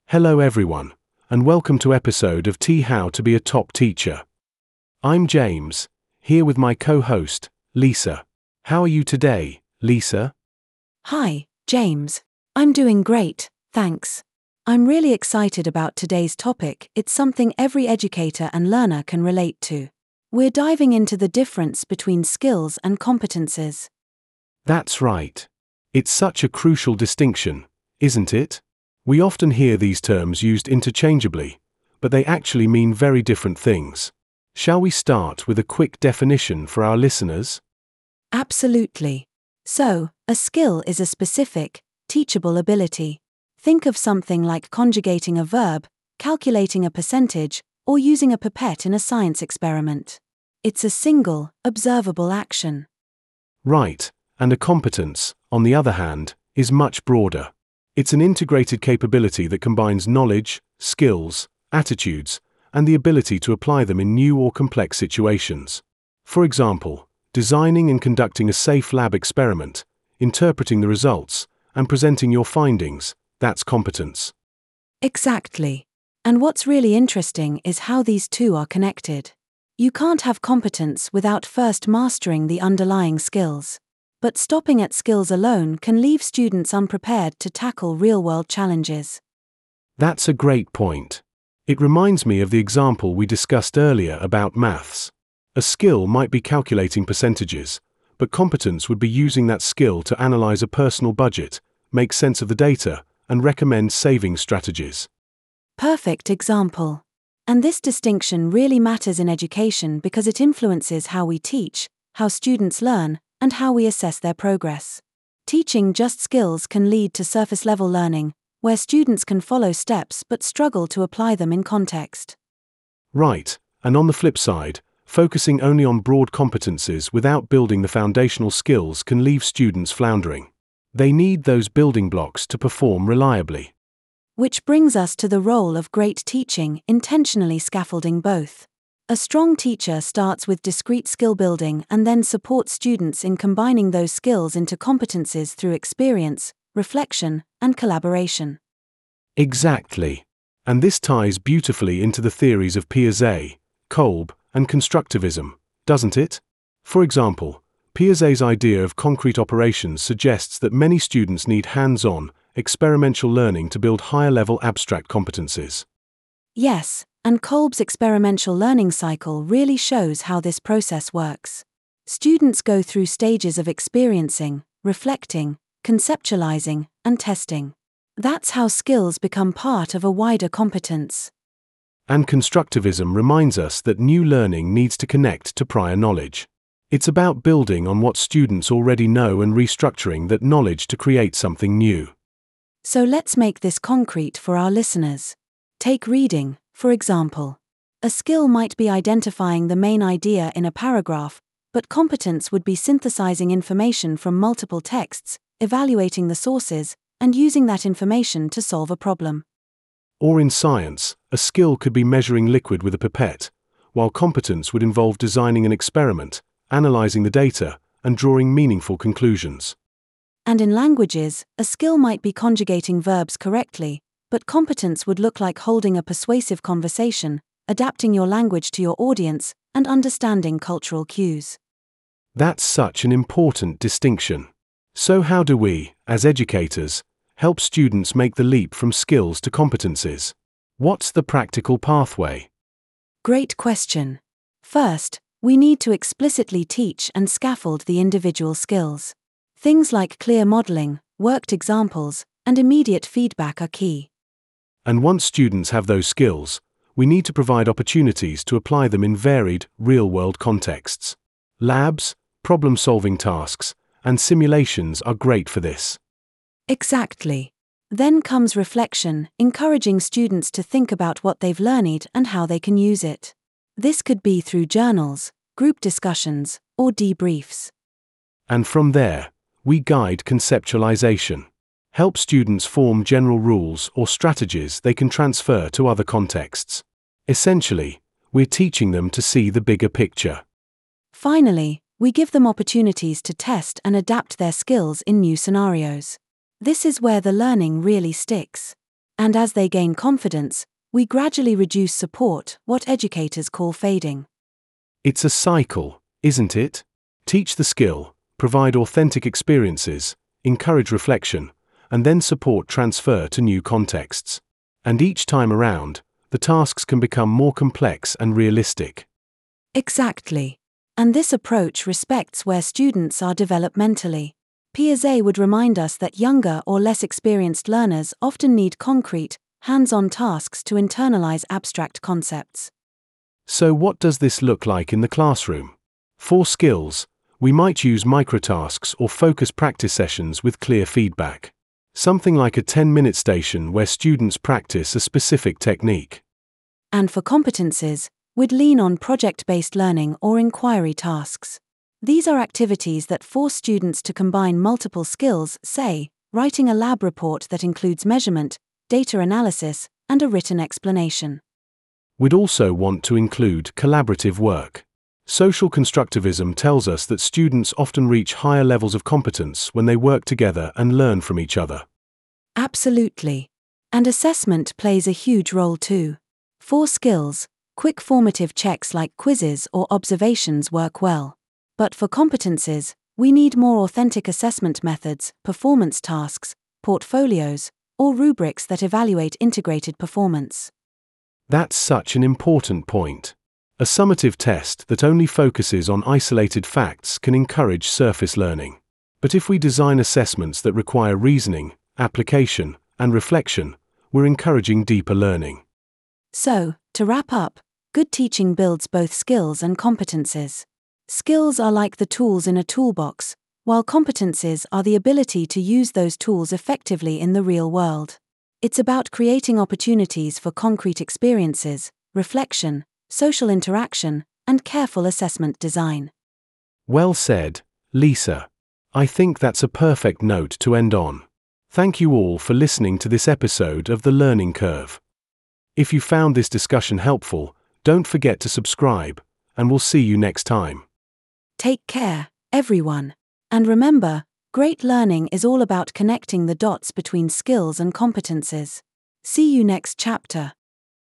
Hello everyone, and welcome to episode of How to be a Top Teacher. I'm James, here with my co-host, Lisa. How are you today, Lisa? Hi, James. I'm doing great, thanks. I'm really excited about today's topic. It's something every educator and learner can relate to. We're diving into the difference between skills and competences. That's right. It's such a crucial distinction, isn't it? We often hear these terms used interchangeably, but they actually mean very different things. Shall we start with a quick definition for our listeners? Absolutely. So, a skill is a specific, teachable ability. Think of something like conjugating a verb, calculating a percentage, or using a pipette in a science experiment. It's a single, observable action. Right, and a competence, on the other hand, is much broader. It's an integrated capability that combines knowledge, skills, attitudes, and the ability to apply them in new or complex situations. For example, designing and conducting a safe lab experiment, interpreting the results, and presenting your findings, that's competence. Exactly. And what's really interesting is how these two are connected. You can't have competence without first mastering the underlying skills. But stopping at skills alone can leave students unprepared to tackle real-world challenges. That's a great point. It reminds me of the example we discussed earlier about maths. A skill might be calculating percentages, but competence would be using that skill to analyze a personal budget, make sense of the data, and recommend saving strategies. Perfect example. And this distinction really matters in education because it influences how we teach, how students learn, and how we assess their progress. Teaching just skills can lead to surface-level learning, where students can follow steps but struggle to apply them in context. Right, and on the flip side, focusing only on broad competencies without building the foundational skills can leave students floundering. They need those building blocks to perform reliably. Which brings us to the role of great teaching, intentionally scaffolding both. A strong teacher starts with discrete skill building and then supports students in combining those skills into competencies through experience, reflection, and collaboration. Exactly. And this ties beautifully into the theories of Piaget, Kolb, and constructivism, doesn't it? For example, Piaget's idea of concrete operations suggests that many students need hands-on, experiential learning to build higher-level abstract competencies. Yes, and Kolb's experiential learning cycle really shows how this process works. Students go through stages of experiencing, reflecting, conceptualizing, and testing. That's how skills become part of a wider competence. And constructivism reminds us that new learning needs to connect to prior knowledge. It's about building on what students already know and restructuring that knowledge to create something new. So let's make this concrete for our listeners. Take reading, for example. A skill might be identifying the main idea in a paragraph, but competence would be synthesizing information from multiple texts, evaluating the sources, and using that information to solve a problem. Or in science, a skill could be measuring liquid with a pipette, while competence would involve designing an experiment, analyzing the data, and drawing meaningful conclusions. And in languages, a skill might be conjugating verbs correctly, but competence would look like holding a persuasive conversation, adapting your language to your audience, and understanding cultural cues. That's such an important distinction. So how do we, as educators, help students make the leap from skills to competencies? What's the practical pathway? Great question. First, we need to explicitly teach and scaffold the individual skills. Things like clear modeling, worked examples, and immediate feedback are key. And once students have those skills, we need to provide opportunities to apply them in varied, real-world contexts. Labs, problem-solving tasks, and simulations are great for this. Exactly. Then comes reflection, encouraging students to think about what they've learned and how they can use it. This could be through journals, group discussions, or debriefs. And from there, we guide conceptualization. Help students form general rules or strategies they can transfer to other contexts. Essentially, we're teaching them to see the bigger picture. Finally, we give them opportunities to test and adapt their skills in new scenarios. This is where the learning really sticks. And as they gain confidence, we gradually reduce support, what educators call fading. It's a cycle, isn't it? Teach the skill, provide authentic experiences, encourage reflection, and then support transfer to new contexts. And each time around, the tasks can become more complex and realistic. Exactly. And this approach respects where students are developmentally. Piaget would remind us that younger or less experienced learners often need concrete, hands-on tasks to internalize abstract concepts. So what does this look like in the classroom? For skills, we might use microtasks or focus practice sessions with clear feedback. Something like a 10-minute station where students practice a specific technique. And for competencies, we'd lean on project-based learning or inquiry tasks. These are activities that force students to combine multiple skills, say, writing a lab report that includes measurement, data analysis, and a written explanation. We'd also want to include collaborative work. Social constructivism tells us that students often reach higher levels of competence when they work together and learn from each other. Absolutely. And assessment plays a huge role too. For skills, quick formative checks like quizzes or observations work well. But for competencies, we need more authentic assessment methods, performance tasks, portfolios, or rubrics that evaluate integrated performance. That's such an important point. A summative test that only focuses on isolated facts can encourage surface learning. But if we design assessments that require reasoning, application, and reflection, we're encouraging deeper learning. So, to wrap up, good teaching builds both skills and competencies. Skills are like the tools in a toolbox, while competencies are the ability to use those tools effectively in the real world. It's about creating opportunities for concrete experiences, reflection, social interaction, and careful assessment design. Well said, Lisa. I think that's a perfect note to end on. Thank you all for listening to this episode of The Learning Curve. If you found this discussion helpful, don't forget to subscribe, and we'll see you next time. Take care, everyone. And remember, great learning is all about connecting the dots between skills and competencies. See you next chapter.